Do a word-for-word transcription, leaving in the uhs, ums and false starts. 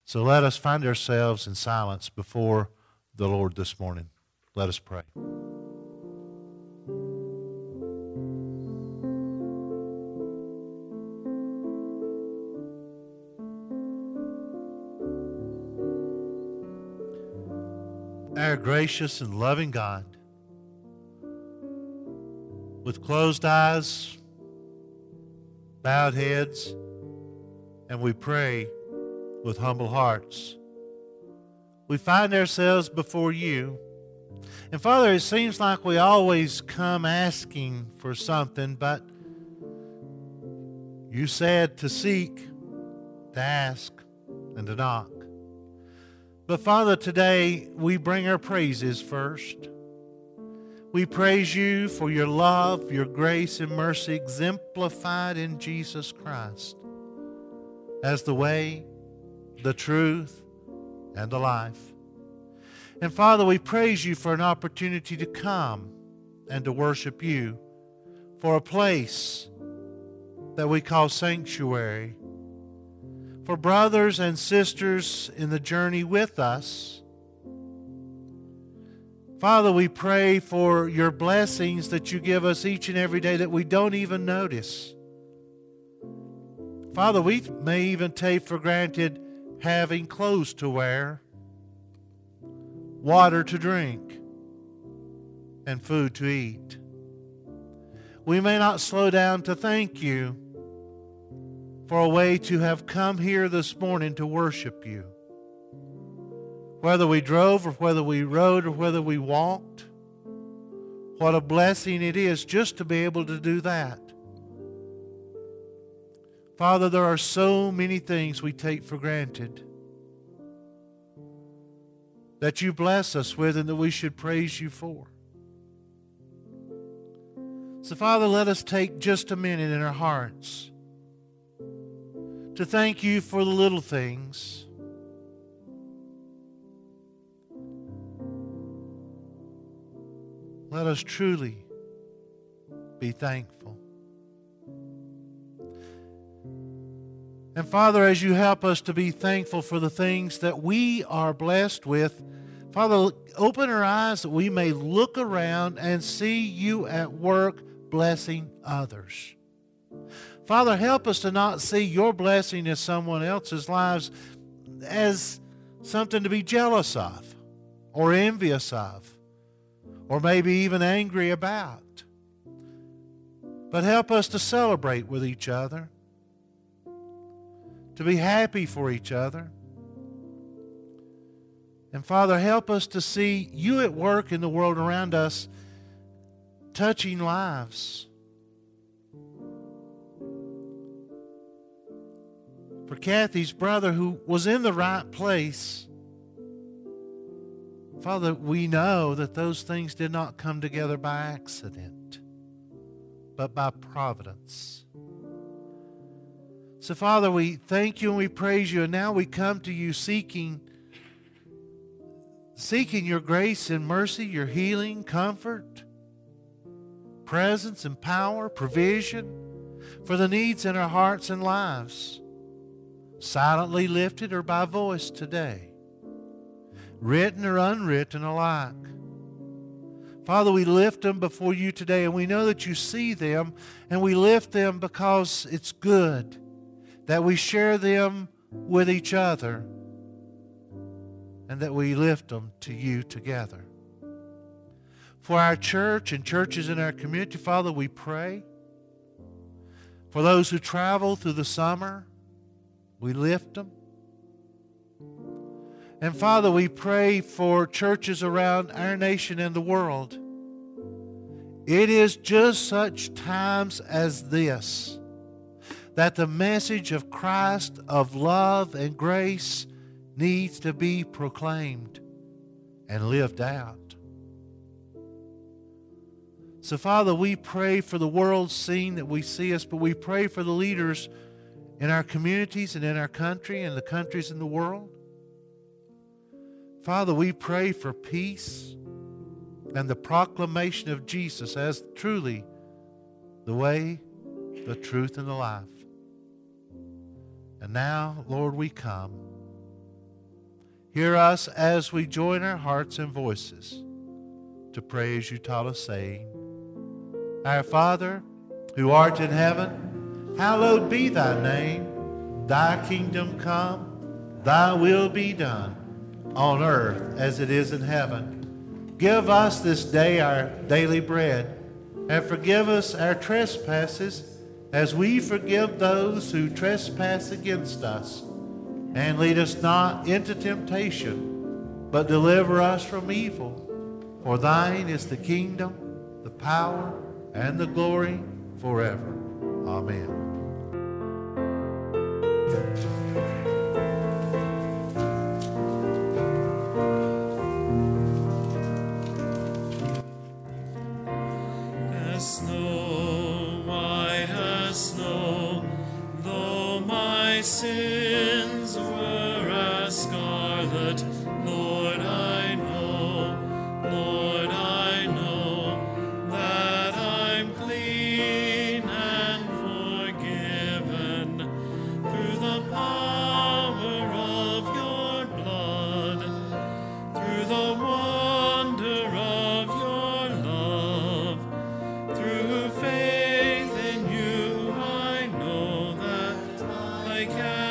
So let us find ourselves in silence before the Lord this morning. Let us pray. Our gracious and loving God, with closed eyes, bowed heads, and we pray with humble hearts, we find ourselves before you. And Father, it seems like we always come asking for something, but you said to seek, to ask, and to knock. But Father, today we bring our praises first. We praise you for your love, your grace, and mercy exemplified in Jesus Christ as the way, the truth, and the life. And Father, we praise you for an opportunity to come and to worship you, for a place that we call sanctuary, for brothers and sisters in the journey with us. Father, we pray for your blessings that you give us each and every day that we don't even notice. Father, we may even take for granted having clothes to wear, water to drink, and food to eat. We may not slow down to thank you for a way to have come here this morning to worship you. Whether we drove or whether we rode or whether we walked, what a blessing it is just to be able to do that. Father, there are so many things we take for granted that you bless us with and that we should praise you for. So, Father, let us take just a minute in our hearts to thank you for the little things. Let us truly be thankful. And Father, as you help us to be thankful for the things that we are blessed with, Father, open our eyes that we may look around and see you at work blessing others. Father, help us to not see your blessing in someone else's lives as something to be jealous of or envious of or maybe even angry about. But help us to celebrate with each other, to be happy for each other. And Father, help us to see you at work in the world around us, touching lives. For Kathy's brother who was in the right place, Father, we know that those things did not come together by accident, but by providence. So, Father, we thank you and we praise you, and now we come to you seeking, seeking your grace and mercy, your healing, comfort, presence and power, provision for the needs in our hearts and lives, silently lifted or by voice today, written or unwritten alike. Father, we lift them before you today, and we know that you see them, and we lift them because it's good that we share them with each other and that we lift them to you together. For our church and churches in our community, Father, we pray. For those who travel through the summer, we lift them. And Father, we pray for churches around our nation and the world. It is just such times as this that the message of Christ, of love and grace, needs to be proclaimed and lived out. So, Father, we pray for the world scene that we see us, but we pray for the leaders in our communities and in our country and the countries in the world. Father, we pray for peace and the proclamation of Jesus as truly the way, the truth, and the life. And now, Lord, we come Hear us as we join our hearts and voices to pray as you taught us, saying, Our Father, who art in heaven, hallowed be thy name. Thy kingdom come, thy will be done, on earth as it is in heaven. Give us this day our daily bread, and forgive us our trespasses, as we forgive those who trespass against us. And lead us not into temptation, but deliver us from evil. For thine is the kingdom, the power, and the glory forever. Amen. As snow, white as snow, though my sins were as scarlet, Lord, I know, Lord, I know that I'm clean and forgiven through the power of your blood, through the wonder of your love, through faith in you. I know that I can